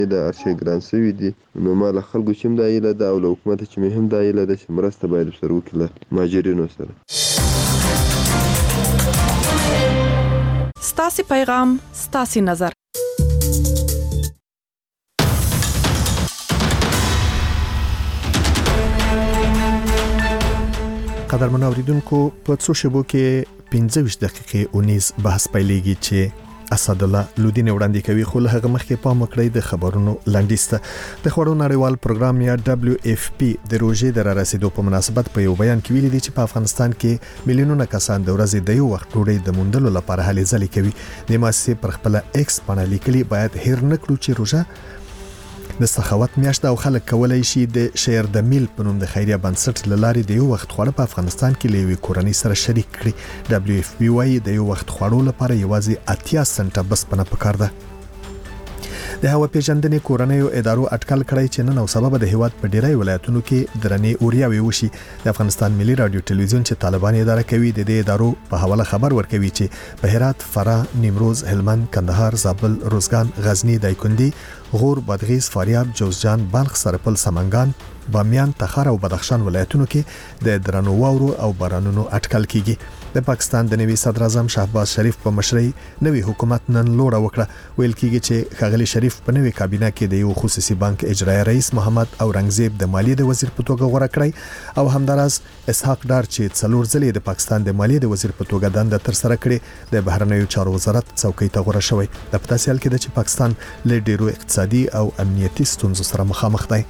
د ارشي ګران سوي دي، نو ما له خلکو چې هم دا هیله ده او له حکومته چې مې هم دا هیله ده چې مرسته باید ورسره وکړي له مهاجرینو سره. ستاسې پیغام ستاسې نظر. قدرمن اوریدونکو په څو شیبو کې 15 دقیقې اونیز بحث پیلېږي چې اسدالله لودین وړاندې کوي، خو له هغه مخکې پام وکړئ د خبرونو لنډیسته. د خوړو نړیوال پروګرام یا WFP د روزې د رسیدو په مناسبت په یو بیان کې ویلي دي چې په افغانستان کې میلیونونه کسان د ورځې د یو وخت ډوډۍ د موندلو لپاره هلې ځلې کوي. د مؤسسې پر خپل ایکس باندې لیکلي باید هیر نه کړو چې روزه د سخاوت میاشت او خلک کولای شي د شیر د میل په نوم د خیریه بنسټ لارې د یو وخت خواړه په افغانستان کې لوي کورنۍ سره شریک کړي. WFP وايي د یو وخت خوړو لپاره یوازې 80 سنټه بس پنه پکار ده. د هوا پیژندنې کورنۍ ادارو اټکل کړی چې نن او سبب د هیواد په ډیری ولایتونو کې درنې اوریاوي وشي. د افغانستان ملي رادیو ټلویزیون چې طالبان اداره کوي د دې ادارو په حواله خبر ورکوي چې په هرات، فراه، نیمروز، هلمند، کندهار، زابل، روزګان، غزنی، دایکندي، غور، بادغیس، فاریاب، جوزجان، بلخ، سرپل، سمنګان، بامیان، تخار او بدخشان ولایتونو کې د درنو واورو او بارانونو اټکل کیږي. د پاکستان د نوي صدر اعظم شهباز شریف په مشرۍ نوي حکومت نن لوړه وکړه. ویل کیږي چې ښاغلي شریف په نوي کابینه کې د یو خصوصي بانک اجرایی رئیس محمد اورنګزیب د مالیې د وزیر په توګه غوړه کړی او همداراز اسحاق ډار چې څلور ځلې د پاکستان د مالیې د وزیر په توګه دنده تر سره کړې د بهرنیو چارو وزارت څوکۍ ته غوړه شوی. د پتاسیال کې د چې پاکستان له ډیرو اقتصادي او امنیتي ستونزو سره مخامخ دی.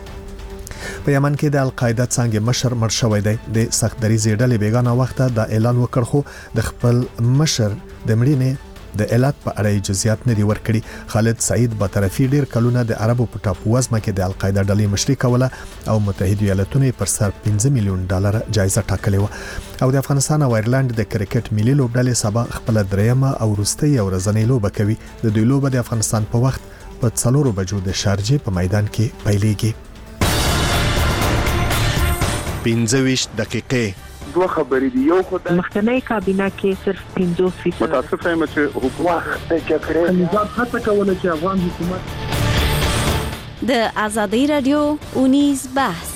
په یمن کې د القاعده څنګه مشر مړ شوی دی. د سختدریزې ډلې بیگانه وخت د اعلان وکړ خو د خپل مشر د مړینې د علت په اړه جزئیات نه دی ورکړي. خالد سعید باطرفي ډیر کلونه د عربو په ټاپو وزمه کې د القاعده ډلې مشري کوله او متحده ایالاتونو پر سر 15 میلیون ډالر جایزه ټاکلې و. او د افغانستان او ایرلند د کرکټ ملي لوبډلې سبا خپل دریمه او وروستۍ ورځنۍ لوبه کوي. د دوی لوبه د افغانستان په وخت په 4 بجو د شارجې په میدان کې پیلېږي. 15 دقیقې دوه خبرې دي. یو خدای مخکنی کابینه کې صرف 50% متاسف یم چې حکومت د جګړې نظام هڅه کوله چې افغان حکومت د آزادۍ رادیو اونیز بحث.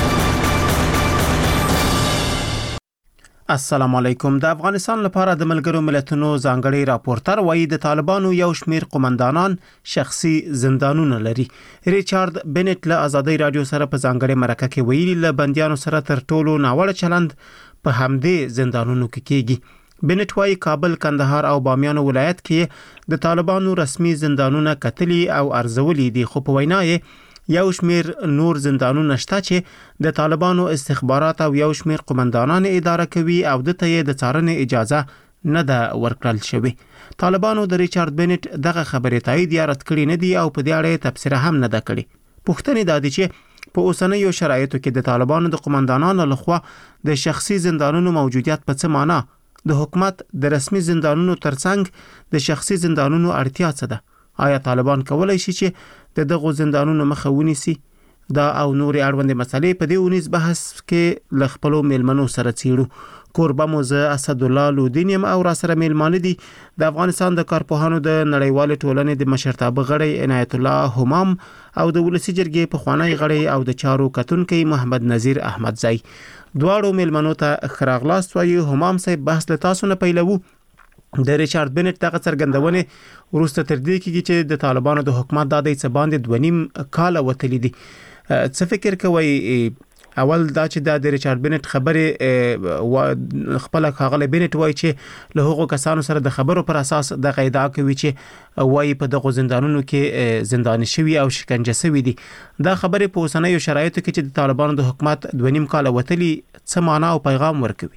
السلام علیکم. د افغانستان لپاره د ملګرو ملتونو ځانګړي راپورټر وایي د طالبانو یو شمیر قومندانان شخصي زندانونه لري. ریچارد بنټ له آزادۍ رادیو سره په ځانګړي مرکه کې ویلي له بنديانو سره تر ټولو ناوړه چلند په همدې زندانونو کې کیږي. بنټ وایي کابل، کندهار او بامیان ولایت کې د طالبانو رسمي زندانونه کتلي او ارزولي دي، خو په وینا یې یو شمیر نور زندانونه شته چې د طالبانو استخبارات او یو شمیر قومندانان اداره کوي او د ته د څارنې اجازه نه ده ورکړل شوې. طالبانو د ریچارد بنټ دغه خبرې تایید یا رد کړې نه دي او په دې اړه تبصره هم نه ده کړې. پوښتنه ده چې په اوسنیو شرایطو کې د طالبانو د قومندانانو لخوا د شخصي زندانونو موجودیت په څه معنی، د حکومت د رسمي زندانونو ترڅنګ د شخصي زندانونو اړتیا څه ده؟ آیا طالبان کولای شي چې د دغه زندانونو مخه ونیسي؟ دا او نورې اړوندې مسلې په دې اونیز بحث کې له خپلو میلمنو سره څیړو. کوربه مو زه اسدالله لودین یم او را سره میلمانه دي د افغانستان د کارپوهانو د نړیوال ټولنې د مشرتابه غړی عنایت الله همام او د ولسی جرګې پخوانی غړی او د چارو کتونکي محمد نذیر احمدزی. دواړو میلمنو ته خراغلاست وایي. همام صاحب بحث له تاسو نه پیلوو. د ریچارد بنټ دغه څرګندونه وروسته تر دې کېږي چې د طالبانو د حکومت د دې څه باندې 2.5 کال وتلی دي. څه فکر کوي؟ اول دا چې د ریچارد بنټ خبره خپل ښاغلی بنټ وایي چې له هغو کسانو سره د خبرو پر اساس د قاعده کوي چې وایي په دغه زندانونو کې زنداني شوي او شکنجه شوي دي. دا خبره په اوسنیو شرایطو کې چې د طالبانو د حکومت 2.5 کال وتلی څه معنا او پیغام ورکوي؟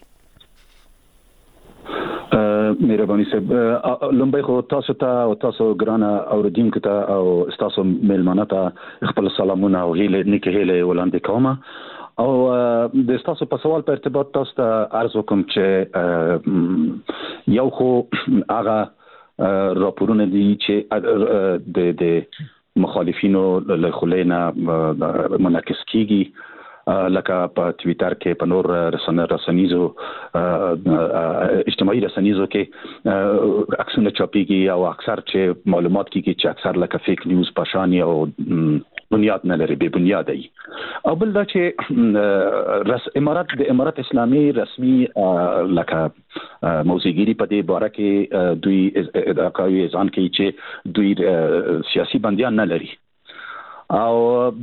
مهرباني صاحب، لومبای خو تاسو ته او تاسو ګرانه اوریدونکو ته او تاسو میلمانه ته خپل سلامونه او هیله نیکه هیله وړاندې کوم او د تاسو په سوال په ارتباط تاسو ته عرض وکم چې یو خو هغه راپورونه دي چې د مخالفینو له خلینا منعکس کیږي لکه په ټوئیټر کې په نور رسنیزو اجتماعي رسنیزو کې عکسونه چاپیږي او اکثر چې معلومات کیږي چې اکثر لکه فیک نیوز پاشانی او بنیاد نه لري، به بنیاد دی. او بل دا چې امارات اسلامي رسمي لکه موضوعګيري په دې باره کې دوی ادعاوي ځان کوي چې دوی سیاسي بنديان نه لري او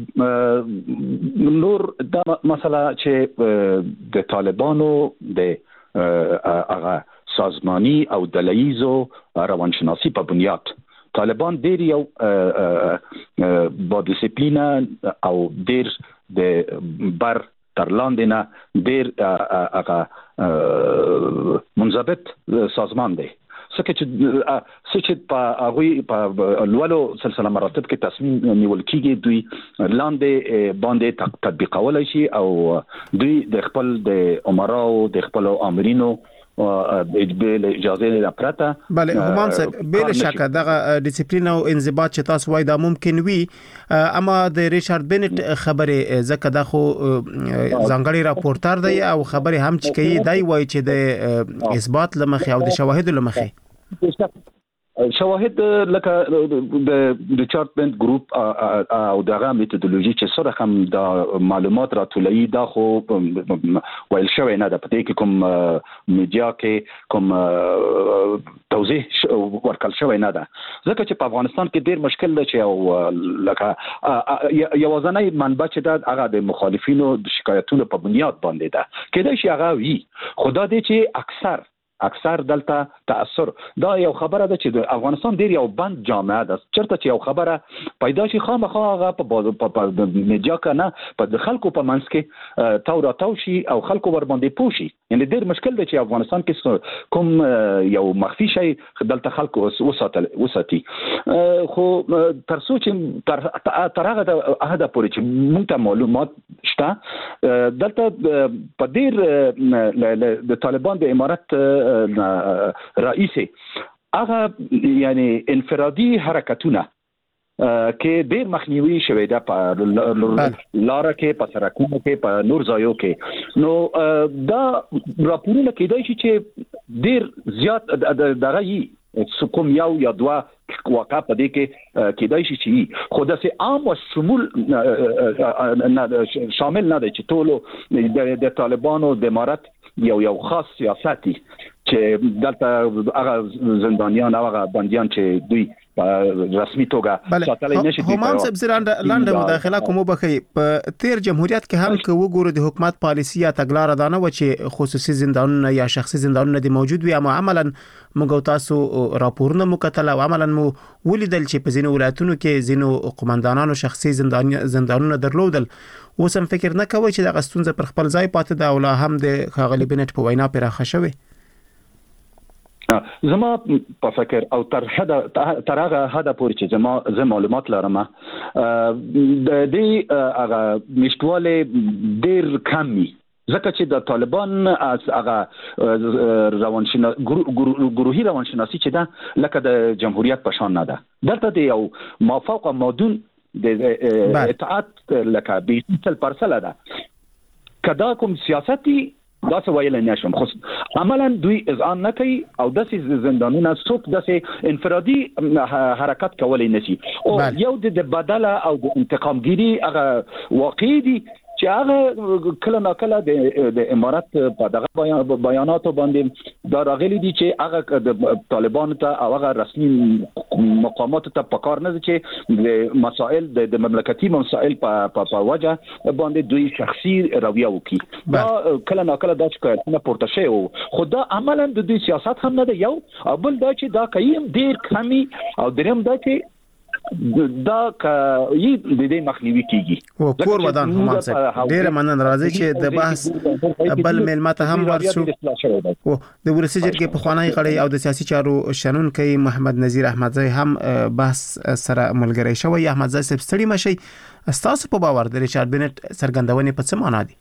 نور دا مسله چې د طالبانو د هغه سازماني او دلایزو روانشناسي په بنیاد طالبان ډیر یو با ډیسپلینا او ډیر د بر تر لاندې نه ډیر هغه منضبط سازمان دی. چې په هغه په لولو سلسله مراتب کې تصمیم نیول کیږي دوی لاندې باندې تطبیقولای شي او دوی د خپل د امراو د خپل امرینو د اجازه نه پرته. بله همام صاحب بل شک دغه ډیسپلین او انضباط چې تاسو وای دا ممکن وي، اما د ریچارډ بنټ خبره ځکه دا خو ځانګړي راپورټر دی او خبره هم چې کوي دای وای چې د اثبات لمخې او د شواهد لمخې شواهد لکه د ریچارډ بنټ ګروپ او دغه میتودولوژي چې سره هم د معلومات راټولوي دا خو ویل شوی نه ده، پدې کې کوم میډیا کې کوم توضیح ورکړل شوی نه ده، ځکه چې په افغانستان کې ډیر مشکل ده چې او لکه یوازنۍ منبع چې ده هغه د مخالفینو د شکایتونو په بنیاد باندې ده، کېدای شي هغه وي خدا دې چې اکثر دلته تاثر دا یو خبره ده چې د افغانستان ډیر یو بند جامعه ده، چرته چې یو خبره پیدا شي خامخا هغه په میډیا کنه په خلکو په منځ کې توراتو شي او خلکو ور باندې پوشي. یعنی ډیر مشکل ده چې افغانستان کې کوم یو مخفي شي دلته خلکو وساتي، خو ترڅو چې تر هغه پورې چې موږ ته معلومات شته دلته په ډیر د طالبان د امارت رئیسي هغه یعنی انفرادي حرکتونه کې ډیر مخنیوي شوی ده په لاره کې په سرکونو کې په نور ځایو کې. نو دا راپورونه کېدای شي چې ډیر زیات دغه یي کوم یو یا دوه واقع په دې کې کېدای شي چې خو داسې عام او شمول شامل نه دی چې ټول د طالبانو د امارت یو خاص سیاسي چې دلته هغه زندانیان او هغه بنديان چې دوی په رسمي توګه ساتل نشي. همام صاحب لاندې مداخله کوم بخي په تیر جمهوریت کې هم که وګورو د حکومت پالیسي یا تګلار دانه و چې خصوصي زندانونه یا شخصي زندانونه د موجود وي، اما عملاً موږ تاسو راپورونه مکتل او عملاً مو ولیدل چې په ځینو ولایتونو کې ځینو قومندانانو شخصي زندانونه درلودل. اوس هم فکر نه کوي چې د غستونځ پر خپل ځای پاتې دا ولا هم د خاغلی بنټ په وینا پراخه شوی؟ زما په فکر او تر هغه حد پورې چې زما معلومات لرم د دې هغه مشتواله ډیر کمی، ځکه چې د طالبان از هغه گروهی روانشناسی چې ده لکه د جمهوریت په شان نه ده، دلته د یو مافوق مادون د اطاعت لکه 20% ده. کدا کوم سیاسي دا څه ویل نه شم، خو عملاً دوی اذعان نه کوي او داسې زندانونه څوک داسې انفرادي حرکت کولای نشي او یو د بدله او د انتقامګيري هغه واقعي دي چې هغه کله ناکله د امارات په دغه بیاناتو باندې دا راغلي دي چې هغه د طالبانو ته او هغه رسمي مقاماتو ته پکار نه دي چې د مسائل د مملکتي مسائل په وجه باندې دوی شخصي رویه وکړي. دا کله ناکله دا چې نه پورته شي خو دا عملاً د دوی سیاست هم نه دی یو، او بل دا چې دا کوي ډیر کمی، او دریم دا چې دا یی د دې مخنیوي کیږي. او کور ودان هم څه ډیر مننه راځي چې د بحث بل ملمت هم ورسو. او د ورسېجر کې په خوانای غړي او د سیاسي چارو شنن کوي محمد نذیر احمدزی هم بحث سره ملګری شوی. احمدزی صاحب ستړي مشي، تاسو په باور د ریچارډ بنټ سرګندونې په څه معنا دي؟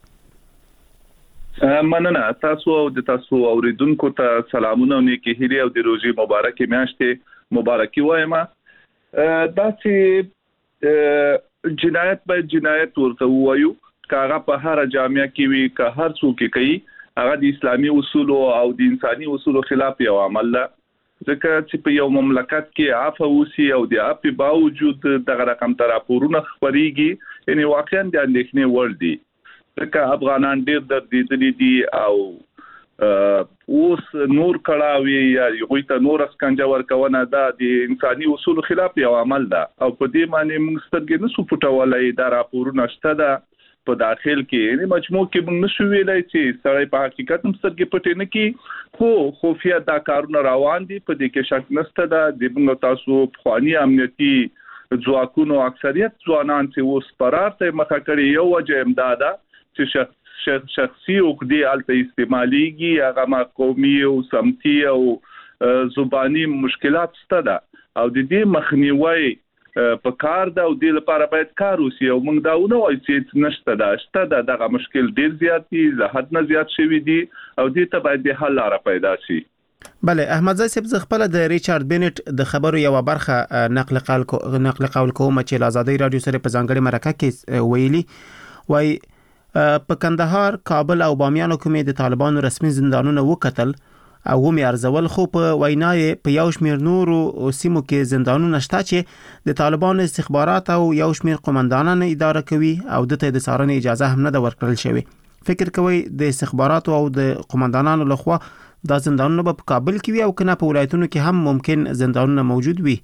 مننه تاسو او د تاسو اوریدونکو ته سلامونه او نیکی هیلې او د روزي مبارکي میاشتې مبارکي وایم. دا چې جنایت به جنایت ورته وایو، کاغه په هر جامعه کې وي که هر څوک کوي هغه د اسلامي اصول او د انساني اصول خلاف یو عمل ده ځکه چې په یو مملکت کې عفو وسی او د عفو باوجود دغه رقم تر راپورونه خبريږي یعنی واقعا د اندېښنې وړ دي ځکه افغانان ډېر دردي دي او اوس نور کړهوي یا یوه ته نور اسکنجه ورکونه ده د انساني اصول خلاف یو عمل ده او په دې معنی موږ سترګې نسو پټولای دا راپورونه شته ده په داخل کې یعنی مجموع کې موږ نشو ویلای چې سړی په حقیقت هم سترګې پټې نه کی خو خفیه دا کارونه روان دي په دې کې شک نشته ده د موږ تاسو خواني امنیتي ځواکونو اکثریت ځوانان چې اوس فرار ته مخه کړي یو وجه امداده چې شخصي عقدې الته استعماليږي هغه ما قومي او سمتي او زبانی مشکلات شته ده او د دې مخنیوي په کار ده او د لپاره باید کار وشي او موږ دا ونه وایو چې نشته ده شته ده دغه مشکل ډیر زیات دي له حد نه زیات شوی دي او دې ته باید د حل لاره پیدا شي. بله احمدزی صاحب خپل د ریچارډ بینټ د خبرو یو برخه نقل قول کوم چې آزادۍ رادیو سره په ځانګړي مرکه کې ویلي وای په کندهار، کابل او بامیان کومې د طالبانو رسمي زندانونه وکتل او هم ارزول خو په وینای په یو شمیر نورو سیمو کې زندانونه شته چې د طالبانو استخبارات او یو شمیر قومندانان اداره کوي او د ته د څارنې اجازه هم نه ورکړل شوی. فکر کوي د استخبارات او د قومندانانو لخوا دا زندانونه په کابل کې وي او کنه په ولایتونو کې هم ممکن زندانونه موجود وي؟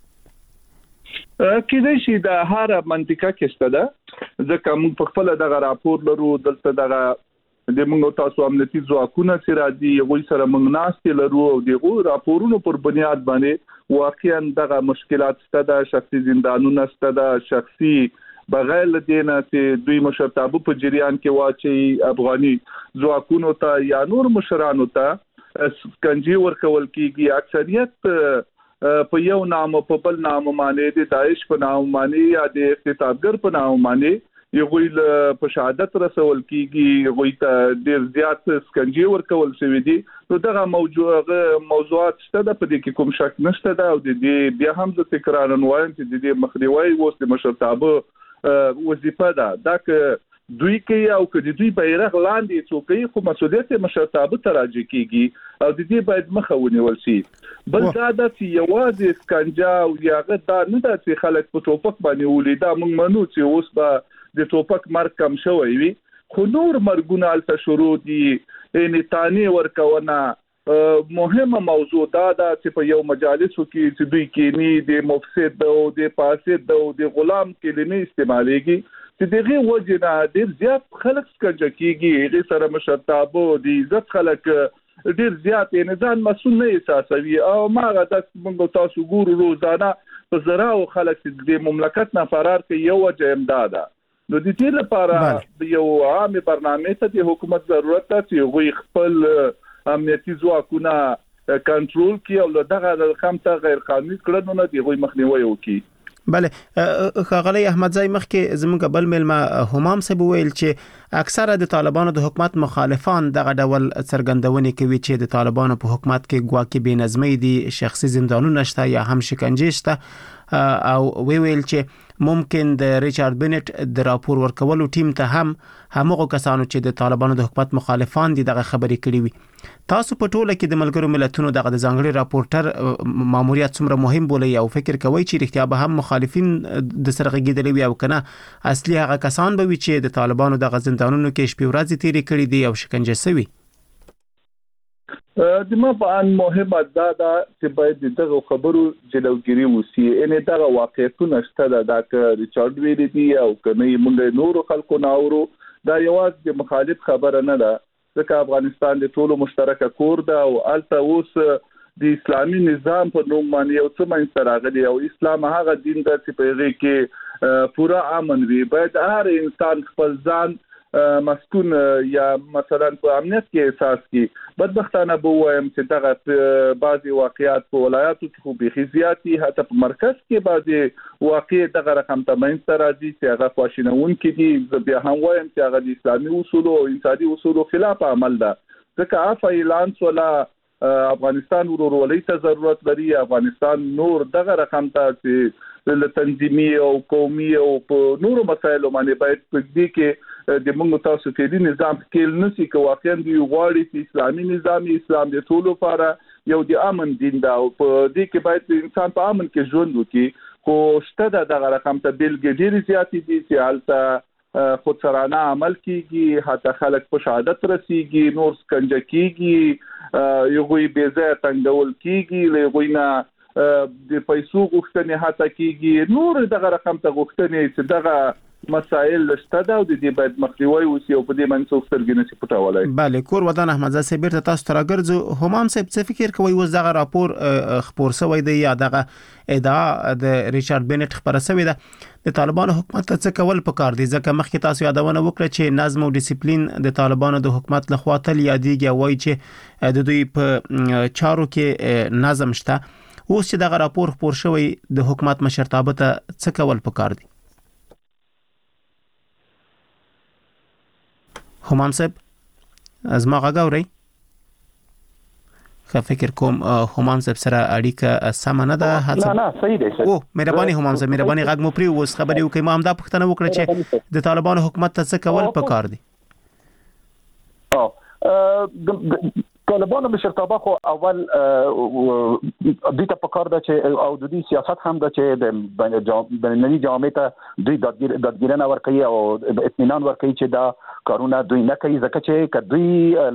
کله چې د هر منطقه کې شته ده ځکه موږ په خپل دغه راپور لرو دلته دغه د موږ تاسو امنیتي ځواکونه چې راځي غوي سره موږ ناستې لرو او دغه راپورونو پر بنیاد باندې واقعا دغه مشکلات شته ده شخصي زندانونه شته ده شخصي بغیر لدينا چې دوی مشرتابه په جریان کې واچي افغاني ځواکونو ته یا نور مشرانو ته سکنجي ورکول کیږي اکثریت په یو نام په بل نام باندې د داعش په نام باندې یا د اقتدارګر په نام باندې یو غویل په شهادت رسول کیږي غوی ته ډیر زیات سکنجي ورکول شوی دي نو دغه موضوعات شته د په دې کې کوم شک نشته دا او د دې بیا هم د تکرار نوایم چې د دې مخنیوي اوس د مشرتابه وظیفه ده دا که دوی کوي او که دوی بیرغ لاندې څوکي خو مسؤلیت مشرتابه تراجع کیږي او د دې باید مخه ونیول شي. بل دا چې یوازې سکنجا او یاغه دا نه ده چې خلک په ټوپک باندې ولیدا موږ منو چې اوس به د ټوپک مرګ کم شوی وي خو نور مرګونه الته شروع دي یعنی تانی ورکونه مهمه موضوع دا چې په یو مجالسو کې چې دوی کې د مفسد او د فاسد او د غلام کلمې استعمالېږي چې دغه وجنه ډیر زیات خلک سکنجه کیږي هغه سره مشرتابه د عزت خلک ډیر زیات نظام مسؤل نه احساسوي او ماغه د موږ تاسو ګورو روزانه په زراو خلک د مملکت نه فرار کوي یو وجه امداده نو د دې لپاره یو عام برنامه ته د حکومت ضرورت ده چې غوي خپل امنیتي ځواکونه کنټرول کړي او دغه رقم ته غیر قانوني کړنو نه دی غوي مخنیوي وکړي. بله خاغلی احمدزی مخکې زموږ بل ملما همام صاحب ویل چې اکثره د طالبانو د حکومت مخالفان دغه ډول څرګندونې کوي چې د طالبانو په حکومت کې ګواکې بې نظمي دي شخصي زندانونه شته یا هم شکنجې شته او ویل چې ممکن د ریچارډ بینټ د راپور ورکولو ټیم ته هم همغه کسانو چې د طالبانو د حکومت مخالفان دي دغه خبرې کړې وي. تاسو په ټوله کې د ملګرو ملتونو دغه د ځانګړي راپورټر ماموریت څومره مهم بولي او فکر کوي چې رښتیا به هم مخالفین د سره غږیدلې وي او کنه اصلي هغه کسان به وي چې د طالبانو دغه زندانونو کې شپې ورځې تیرې کړې دي او شکنجه شوي؟ د ما په ان مهمه دا چې باید دغه خبرو جلوګیری وسی ان دغه واقعیتونه شته دا چې ریچارډ ویلي دي او کنه موږ نور خلکو ناورو دا یوازې د مخالف خبره نه ده ځکه افغانستان د ټولو مشترکه کور ده او الته اوس د اسلامي نظام په نوم باندې یو څه منځ راغلی او اسلام هغه دین ده چې په هغه کې پورا امن وي باید هر انسان خپل ځان مسكون یا مثلا په امنیت کې احساس کی بدبختانه به وایم چې دغه بعضي واقعیات په ولایاتو کې خو به زیاتی حتی په مرکز کې بعضي واقع دغه رقم تمین سره دي چې هغه خواشینون کې دي بیا هم وایم چې هغه د اسلامي اصول او انساني اصول خلاف عمل ده ځکه عفو اعلان ولا افغانستان ورورولۍ ته ضرورت لري افغانستان نور دغه رقم ته چې له تنظیمي او قومي او نورو مسایلو باندې باید په دې کې د موږ تاسو فعلی نظام کې نسی کو واقعا دی غواړي چې اسلامي نظام اسلام د ټولو لپاره یو د امن دین دا او په دې کې باید انسان په امن کې ژوند وکړي خو شته دغه رقم ته بیلګې ډېرې زیاتې دي چې حالت خودسرانه عمل کیږي حتی خلک په شهادت رسیږي نور سکنجه کیږي یو غوي بې ځای تنګول کیږي له غوینه د پیسو غوښتنې حتی کیږي نور دغه رقم ته غوښتنې چې دغه مسائل شته دا او د دې باید مخنیوي وشي او په دې باندې څوک سترګې نشي پټولای. بله کور ودان احمد زاده صاحب تاسو ته راګرځو همام صاحب څه فکر کوي وز دغه راپور خبر شوی دی یا دغه ادعا د ریچارډ بینټ خبره شوی ده د طالبانو حکومت ته څه کول پکار دي ځکه مخکې تاسو یادونه وکړه چې نظم او ډیسپلین د طالبانو د حکومت لخوا تل یادېږي وایي چې د دوی په چارو کې نظم شته اوس چې دغه راپور خبر شوی د حکومت مشرتابه ته څه کول پکار دي. همام صاحب از ما غاوري خو فکر کوم همام صاحب سره اړیکه سم نه ده نه صحیح دی او مهرباني همام صاحب مهرباني غږ مو پری اوس خبرې وکړم ما هم دا پوښتنه وکړه چې د طالبانو حکومت ته څه کول پکار دي. طالبانو مشرتابه خو اول دوی ته پکار ده چې او د دې سیاست هم ده چې د بینالمللي جامعه ته دوی دادګیرنه ورکوي او اطمینان ورکوي چې دا کارونه دوی نه کوي ځکه چې دوی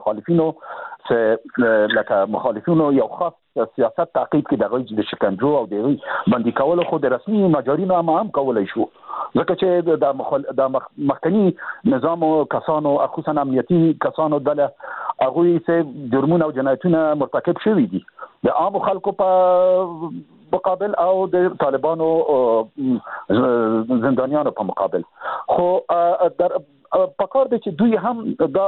لکه مخالفینو یو خاص سیاست تعقیب کې دغه د شکنجو او د باندې کولو خو د رسمي مجارینو هم کولای شو ځکه چې د مخکنی نظام او کسانو خصوصا امنیتي کسانو دله هغه چې جرمونه او جنایتونه مرتکب شوي دي د عام خلکو په مقابل او د طالبانو زندانیانو په مقابل خو در پکار دی چې دوی هم دا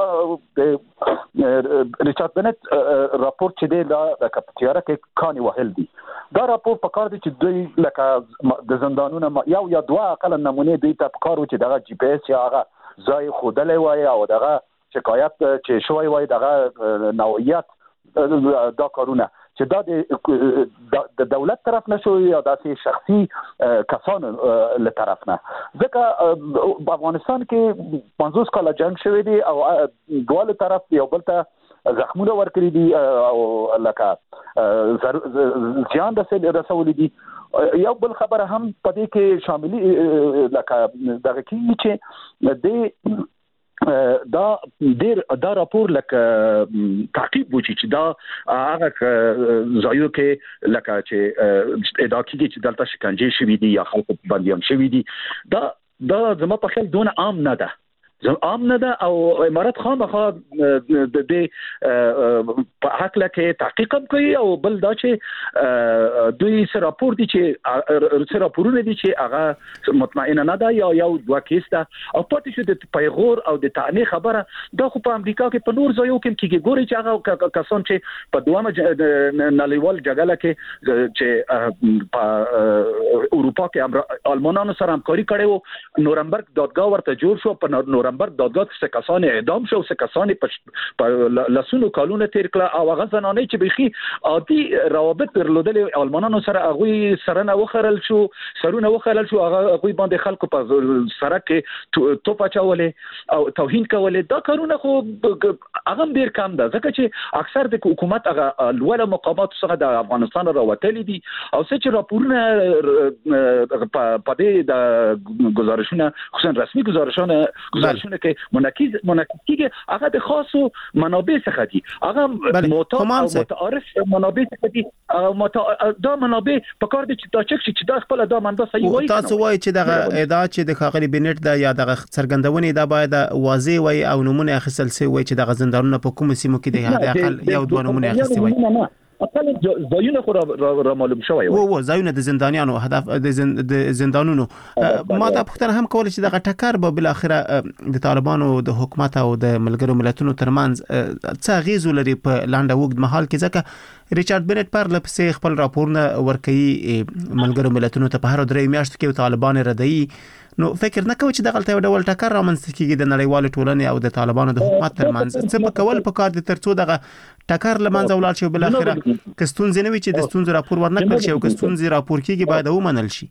ریچارډ بینټ راپور چې دی د کپټیاره کې کاني وهل دي دا راپور پکار دی چې دوی لکه د زندانونو یا دوه اقل نمونه دوی ته پکار و چې دغه جی پی اس یا هغه ځای خودلې وای او دغه شکایت چې شوی وای دغه نوعیت دا کارونه چې دا د دولت طرف نشو یا د شخصي کسانو له طرف نه ځکه په افغانستان کې 50 کاله جنگ شوی دی او دواله طرف یو بل ته زخمونه ورکړي دي او لکه زیان رسولي دي یو بل خبره هم په دې کې شاملي لکه دغه کې چې د دا راپور لکه تعقیب وچی چې دا هغه ځایو کې لکه چې ادعا کیږي چې دلته شکنجه شوی دي یا خلک باندې هم شوی دي دا زما په خیال دونه عام نه ده او امارات خامخا د دې په حق لکه تحقیق کوي او بل دا چې دوی سره راپور دي چې راپورونه دي چې هغه مطمئن نه ده یا یو دوه کیس ده او پاتې شو د پیغور او د تعنی خبره دا خو په امریکا کې په نور ځایو کې کیږي ګوري چې هغه کسان چې په دوامه نړیوال جګړه کې چې په اروپا کې آلمانانو سره همکاري کړې وو نورمبرګ دادګاه ورته جوړ شو په نورمبرګ دادګاه څخه کسان اعدام شو څخه کسان په لاسونو کالونه تیر کړه او هغه زنانه چې بيخي عادي روابط درلودل آلمانانو سره هغه سرونه وخرل شو هغه باندې خلکو په سره کې توپ اچولې او توهین کولې دا کارونه خو هغه ډیر کم ده ځکه چې اکثر د حکومت هغه لوړ مقامات څخه د افغانستان راوتلې دي او چې راپورونه په دې د گزارشونه خصوصا رسمي گزارشونه کې منعکس کیږي هغه د خاصو منابع څخه دي هغه متعارف منابع څخه دي دا منابع په کار دي چې دا چې دا خپل دا منبع صحیح وایي تاسو وایي چې دغه ادعا چې د خاغلی بنټ د یا دغه څرګندونې دا باید واضح وي او نمونه اخیستل سي وي چې دغه زندانونه په کوم سیمو کې دي هغه اقل یو دوه نمونه اخیستل وي اصل ځایونه خو را معلوم شوی وو ځایونه د زندانیانو هدف د زندانونو ما دا پوښتنه هم کوله چې دغه ټکر به بل اخره د طالبانو د حکومت او د ملګرو ملتونو ترمنځ څه غیزو لري په لاندې وګد محل کې ځکه ریچارډ بینټ پر لپسې خپل راپورونه ورکړي ملګرو ملتونو ته په هر درې میاشتو کې طالبان ردی نو فکر نه کوي چې دغه ډول ټکر رامنځته کیږي د نړیوال ټولنې او د طالبانو د حکومت ترمنځ څه په کول په کار دي ترڅو دغه ټکر لمنځه ولاړ شي بل اخره کستون زنوي چې د ستونزې راپور ورنکړل شي او کستون زی راپور کیږي باید ومنل شي.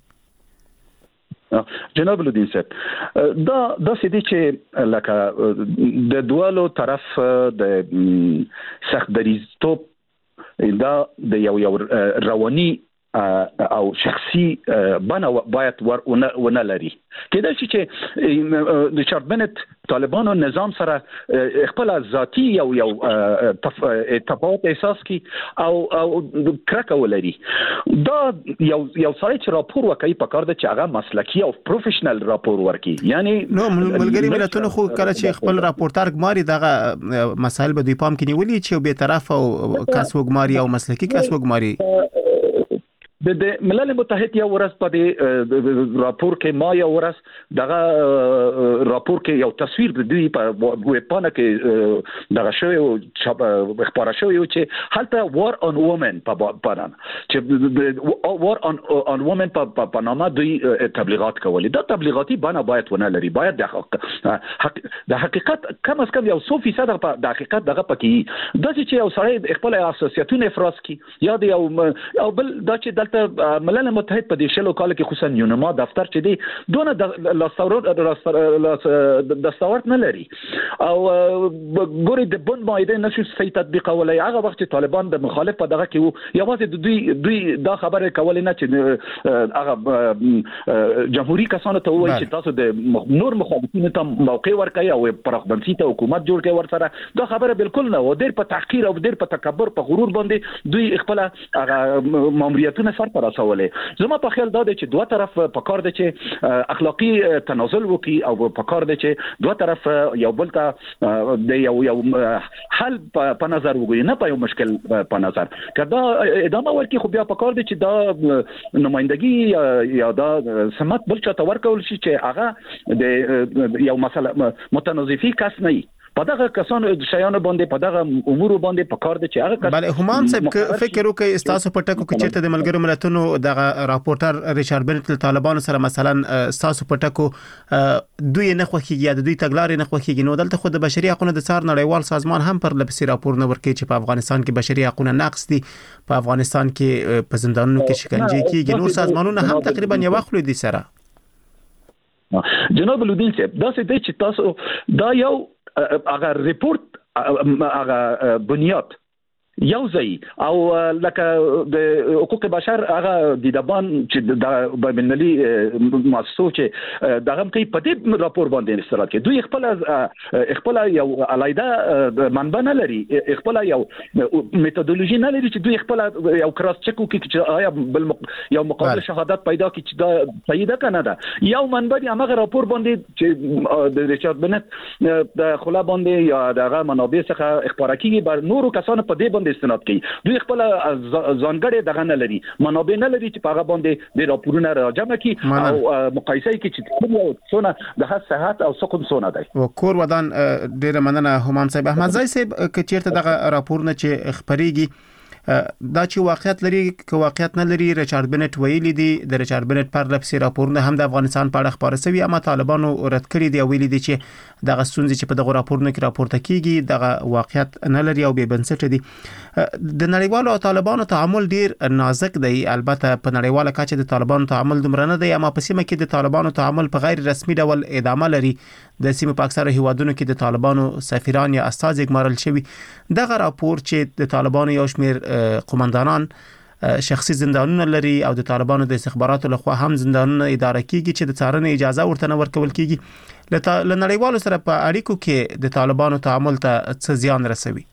جناب الدین صاحب دا سدي چې لکه د دوالو طرف د سخت دریزتوب دا د یو رواني او شخصي بنا باید ونه لري کېدای شي چې ریچارډ بنت طالبانو نظام سره خپل ذاتی یو تفاوت احساس کی او کرکه ولري دا یو سړی چې راپور وکړي په کار د چې هغه مسلکی او پروفیشنل راپور ورکړي یعنی نو ملګری ملتونو خو کله چې خپل راپورټر ګماري دغه مسایل به دوی پام کې نیولې چې به طرف او کس وګماري او مسلکی کس وګماري د ملل متحد یو ورځ په دې راپور کې ما یو ورځ دغه راپور کې یو تصویر د دوی په وپانه کې دغه شوی او خبره شوی چې هلته وار اون وومن په پران چې وار اون وومن په نامه دوی تبلیغات کوي دا تبلیغاتي بنا باید ونه لري باید د حقیقت کم از کم یو 100% د حقیقت دغه پکې د چې یو سړی خپل اساسیتونه افراز کی یا د یو بل دا چې ملل متحد په دې شلو کال کې خصوصا یونما دفتر چې دی دونه د دستاورد نه لري او ګوري د بن مایده نشو صحیح تطبیق ولای هغه وخت طالبان د مخالف په دغه کې یوازې دوی دا خبره کولې نه چې هغه جمهوریت کسانو ته وایي چې تاسو د نور مخالفینو ته موقع ورکړئ او پرخبنسي ته حکومت جوړ کړي ورسره دا خبره بالکل نه و ډېر په تحقیر او ډېر په تکبر په غرور باندې دوی خپل هغه ماموریتونه پر رسولې زما په خیال دا دی چې دوه طرف په کار دی چې اخلاقی تنازل وکړي او په کار دی چې دوه طرف یو بل ته د یو حل په نظر وګوري نه په یو مشکل په نظر کدا ادامه ورکړي خو بیا په کار دی چې دا نمائندګي یا دا سمت بل چاته ورکول شي چې هغه د یو مسله متنازفي کس نه په دغه کسانو شیانو باندې په دغه امور باندې په کار دي چې هغه بله همام صاحب فکر وکړي استاسو په ټکو کې چیرته د ملګرو ملتونو دغه راپورټر ریچارډ بنت طالبانو سره مثلا استاسو په ټکو دوی نه خوخیږي یا دوی تګلارې نه خوخیږي نو دلته خو د بشري حقوقو د څار نړیوال سازمان هم پر لپسې راپور نه ورکړي چې په افغانستان کې بشري حقوق نقص دي په افغانستان کې په زندانونو کې شکنجه کیږي نور سازمانونه هم تقریبا یو خپل دي سره جناب الدین صاحب دا څه دی چې تاسو دا یو اگر ریپورت اگر بنیاد یو ځای او لکه د حقوق بشر هغه د دبان چې د بینالي مؤسسو چې دغه کوي په دې راپور باندې استناد کوي دوی خپل یو علایده منبع نه لري خپل یو میتودولوژي نه لري چې دوی خپل یو کراس چک کوي چې آیا یو مقابل شهادت پیدا کوي چې دا صحیح ده کنه ده یو منبع هغه راپور باندې چې د ریچارډ بنت د خلا باندې یا دغه منابع څخه اخبار کوي بر نورو کسانو په دې استناد کوي دوی خپل ځانګړي دغه نه لري منابع نه لري چې هغه باندې د راپورونو راجمع کوي او مقایسه کوي چې څونه د صحت او سقم څونه دی وکور ودان ډیره مننه همام صاحب احمد زای صاحب که چیرته دغه راپورونه چې خبريږي دا چې واقعیت لري که واقعیت نه لري ریچارډ بنت ویلي دی د ریچارډ بنت پر لپسې راپورونه هم د افغانستان په اړه خبره شوی اما طالبانو رد کړی دی ویلي دی چې دغه ستونزې چې په دغه راپورونو کې راپورته کیږي دغه واقعیت نه لري او به بنسټ دي د نړیوالو او طالبانو تعامل ډیر نازک دی البته په نړیواله کچه د طالبانو تعامل دومره نه دی اما په سیمه کې د طالبانو تعامل په غیر رسمي ډول ادامه لري د سیمه په اکثره هیوادونو کې د طالبانو سفیران یا استازي ګمارل شوی دغه راپور چې د طالبانو یو شمیر قومندانان شخصي زندانونه لري او د طالبانو د استخباراتو لخوا هم زندانونه اداره کیږي چې د څارنې اجازه ورته نه ورکول کیږي له نړیوالو سره په اړیکو کې د طالبانو تعامل ته څه زیان رسوي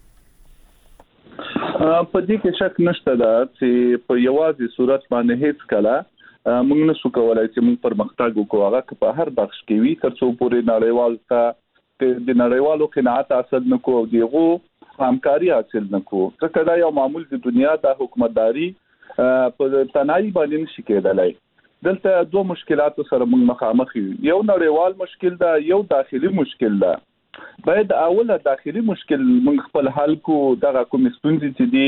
په دې کې شک نشته دا چې په یوازې صورت باندې هیڅ کله موږ نشو کولای چې موږ پرمختګ وکړو هغه په هر بخش کې وي تر څو پورې نړیوال ته د نړیوالو قناعت حاصل نکو دیغو همکاري حاصل نکو ځکه دا یو معمول د دنیا د حکومتداري په تنهایی باندې نشي کېدلای دلته دوه مشکلات سره موږ مخامخ یو نړیوال مشکل دا یو داخلي مشکل دا باید اوله داخلي مشکل موږ خپل حل کو دغه کوم ستونزې چې دي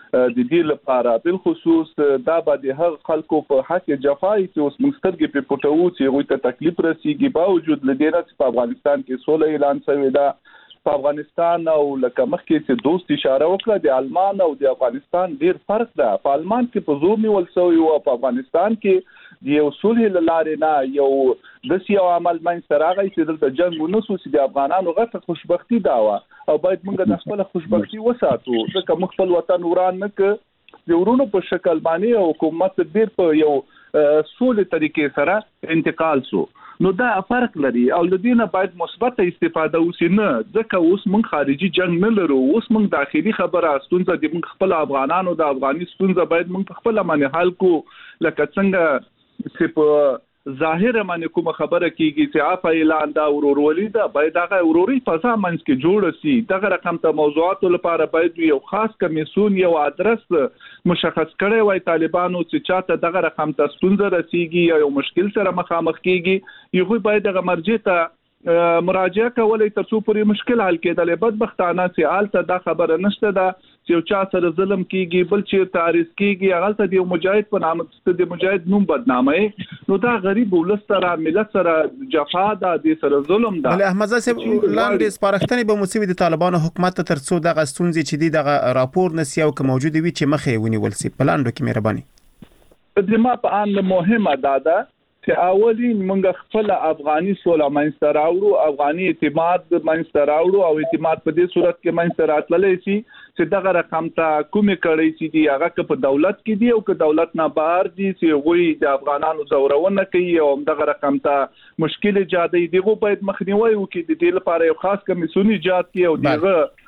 د دې لپاره بل خصوص دا باندې هر خلکو په حق جفای چې اوس مسترګې په پټوو چې غوي ته تکلیف رسیږي باوجود لدې نه په افغانستان کې سوله اعلان شوی دا په افغانستان او لکه مخکې چې دوست اشاره وکړه د آلمان او د افغانستان ډیر فرق ده په آلمان کې په زور نیول شوی او په افغانستان کې د یو صلح لاره نه یو د سیاسي عمل منځ راغی چې دلته جنگ ونسو چې د افغانانو غټه خوشبختی داوه او باید موږ د خپل خوشبختی وساتو ځکه موږ خپل وطن وران نه ک د ورونو په شکل باندې حکومت ډیر په یو سولې طریقې سره انتقال سو نو دا فرق لري او لدينا باید مثبت استفاده وسی نه ځکه اوس موږ خارجي جنگ نه لرو اوس موږ داخلي خبره ستونزه د موږ خپل افغانانو د افغاني ستونزه باید موږ خپل باندې حل کو لکه څنګه چې په ظاهر باندې کوم خبره کیږي چې اپ اعلان دا ورورولي دا باید هغه وروري فضا منځ کې جوړ شي دغه رقم ته موضوعات لپاره باید یو خاص کمیسون یو ادرس مشخص کړي وای طالبانو چې چاته دغه رقم ته ستونزه رسیږي یو مشکل سره مخامخ کیږي یو باید دغه مرجع ته مراجعه کولای تر څو پورې مشکل حل کېدل بدبختانه چې آلته دا خبره نشته دا چې چا سره ظلم کیږي بل چې تعریض کیږي هغه ته د مجاهد په نامه د مجاهد نوم بدنامي نو دا غریب ولستره ملت سره جفا ده د سره ظلم ده بل احمد صاحب لاندې سپارښتنې به مصیبه د طالبانو حکومت تر څو دغه ستونزې چې دغه راپور نسی او که موجود وي چې مخې ونیول سي پلاندو کې مهرباني د ما په ان مهمه ده چې اولین موږ خپل افغاني سوله منځ راوړو افغاني اعتماد منځ راوړو او اعتماد په دې صورت کې منځ راتللی شي چې دغه رقم ته کومې کړي چې دی هغه په دولت کې دی او که دولت نه بهر دي چې غوي د افغانانو زورونه کوي او دغه رقم ته مشکل ایجاد دي دغه باید مخنیوي وکړي د دې لپاره یو خاص کمیسیون ایجاد کړي او دغه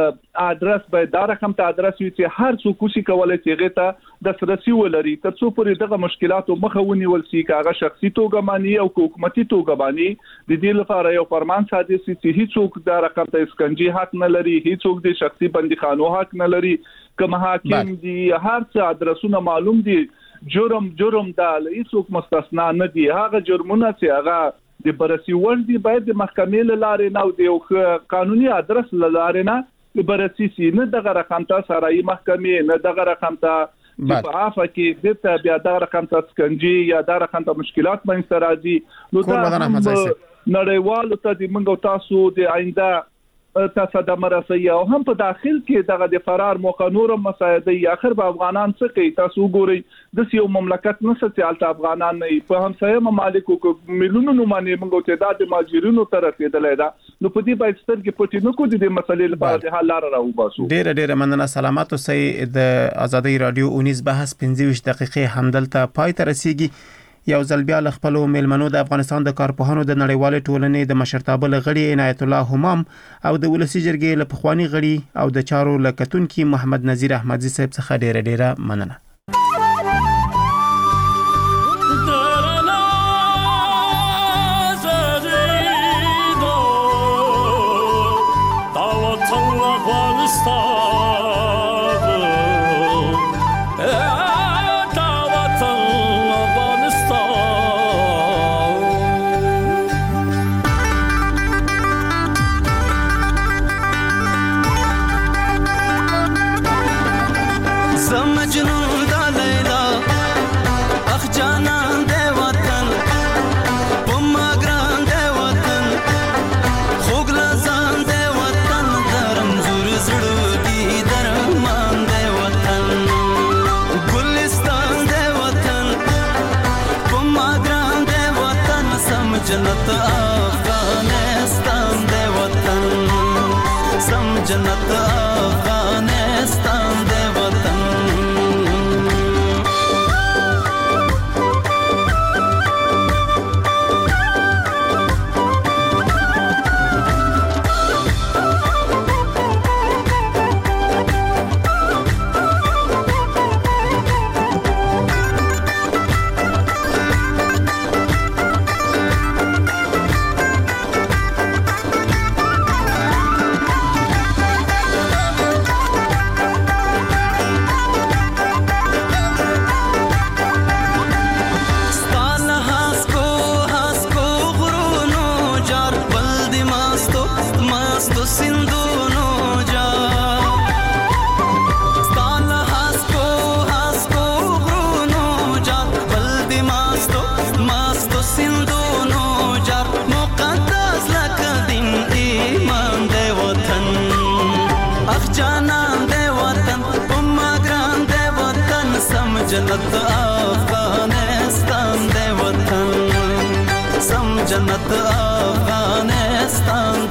ادرس باید دا رقم ته ادرس وي چې هر څوک کوشي کولای چې هغه ته د سرسي ولري تر څو پورې دغه مشکلاتو مخه ونیول شي کاغه شخصي توګه مانی او حکومتي توګه مانی د دې لپاره یو فرمان صادر شي چې هیڅوک دا رقم ته اسکنجي حق نه لري هیڅوک د شخصي بندیخانو حق نه لري کوم حاکم دي هر څه ادرسونه معلوم دي جرم دا هیڅوک مستثنا نه دي هغه جرمونه چې هغه د برسي وړ دي باید د محکمې لاره نه او د قانوني ادرس لاره نه برسي سي نه دغه رقم ته سرای محکمې نه دغه رقم ته په عفو کې د بیا دغه رقم ته سکنجي یا دغه رقم ته مشکلات منځ راځي نو دا نړیوالو ته د منګو تاسو د آینده تصدم رسي او هم په داخل کې دغه د فرار موقع نور مساعده اخر به افغانان څه کوي تاسو ګورئ د یو مملکت نه ستالت افغانان نه په همسایه ممالکو کې ملیونونو باندې موږ تعداد ماجرینو تر رسیدلای دا نو په دې باید سترګې پټې نه کو د مسلې لپاره د حل لار راوباسو ډېر مننه سلامات اوسئ د ازادي رادیو 19 بحث 25 دقیقې همدلته پای ته رسیږي یو ځل بیا ل خپل میلمنو د افغانستان د کارپوهانو د نړیوال ټولنې د مشرتابه لغړي عنایت الله همام او د ولسی جرګې له پخوانی غړي او د چارو لکتونکو محمد نذیر احمدزي صاحب څخه ډېره مننه جنت افغانستان دے وطن سم جنت افغانستان دے وطن سندونو جار مقدس لك دین ایمان دے وطن اخ جانان دے وطن امگران دے وطن سمجھنت افغانستان دے وطن سمجھنت افغانستان